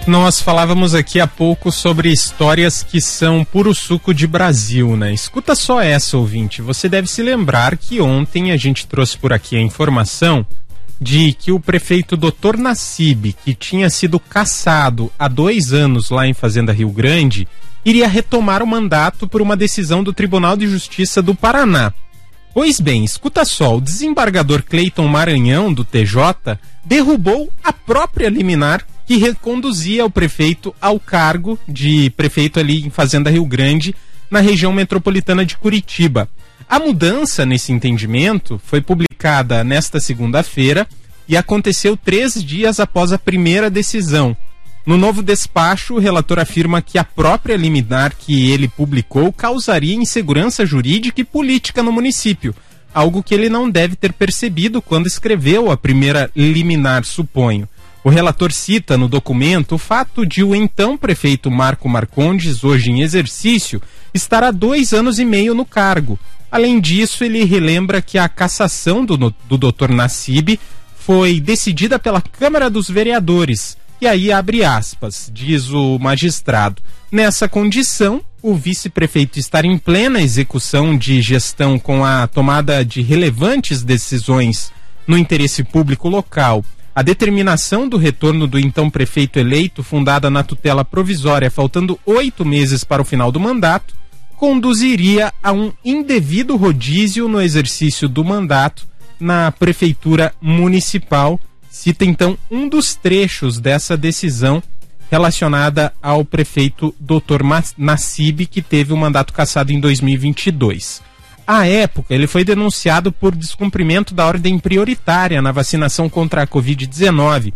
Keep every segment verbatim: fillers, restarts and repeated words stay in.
Nós falávamos aqui há pouco sobre histórias que são puro suco de Brasil, né? Escuta só essa, ouvinte. Você deve se lembrar que ontem a gente trouxe por aqui a informação de que o prefeito doutor Nassib, que tinha sido cassado há dois anos lá em Fazenda Rio Grande, iria retomar o mandato por uma decisão do Tribunal de Justiça do Paraná. Pois bem, escuta só, o desembargador Cleiton Maranhão, do T J, derrubou a própria liminar que reconduzia o prefeito ao cargo de prefeito ali em Fazenda Rio Grande, na região metropolitana de Curitiba. A mudança nesse entendimento foi publicada nesta segunda-feira e aconteceu três dias após a primeira decisão. No novo despacho, o relator afirma que a própria liminar que ele publicou causaria insegurança jurídica e política no município, algo que ele não deve ter percebido quando escreveu a primeira liminar, suponho. O relator cita no documento o fato de o então prefeito Marco Marcondes, hoje em exercício, estar há dois anos e meio no cargo. Além disso, ele relembra que a cassação do, do doutor Nassib foi decidida pela Câmara dos Vereadores. E aí abre aspas, diz o magistrado. Nessa condição, o vice-prefeito estar em plena execução de gestão com a tomada de relevantes decisões no interesse público local, a determinação do retorno do então prefeito eleito, fundada na tutela provisória, faltando oito meses para o final do mandato, conduziria a um indevido rodízio no exercício do mandato na prefeitura municipal. Cita então um dos trechos dessa decisão relacionada ao prefeito doutor Nassib, que teve o mandato cassado em dois mil e vinte e dois. À época, ele foi denunciado por descumprimento da ordem prioritária na vacinação contra a covid dezenove.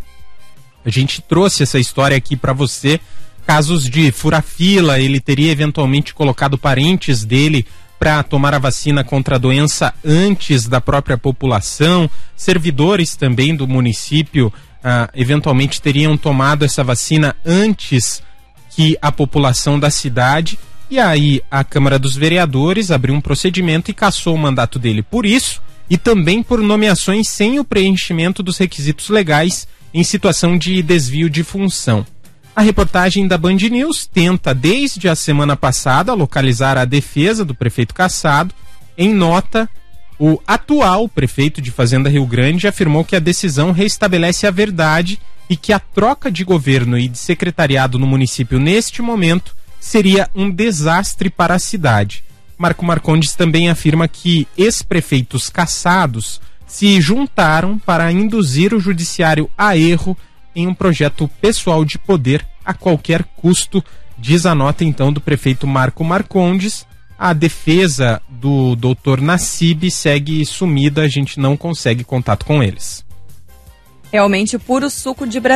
A gente trouxe essa história aqui para você. Casos de fura-fila, ele teria eventualmente colocado parentes dele para tomar a vacina contra a doença antes da própria população. Servidores também do município ah, eventualmente teriam tomado essa vacina antes que a população da cidade. E aí a Câmara dos Vereadores abriu um procedimento e cassou o mandato dele por isso e também por nomeações sem o preenchimento dos requisitos legais em situação de desvio de função. A reportagem da Band News tenta, desde a semana passada, localizar a defesa do prefeito cassado. Em nota, o atual prefeito de Fazenda Rio Grande afirmou que a decisão restabelece a verdade e que a troca de governo e de secretariado no município neste momento seria um desastre para a cidade. Marco Marcondes também afirma que ex-prefeitos cassados se juntaram para induzir o judiciário a erro em um projeto pessoal de poder a qualquer custo, diz a nota então do prefeito Marco Marcondes. A defesa do doutor Nassib segue sumida, a gente não consegue contato com eles. Realmente puro suco de Brasil.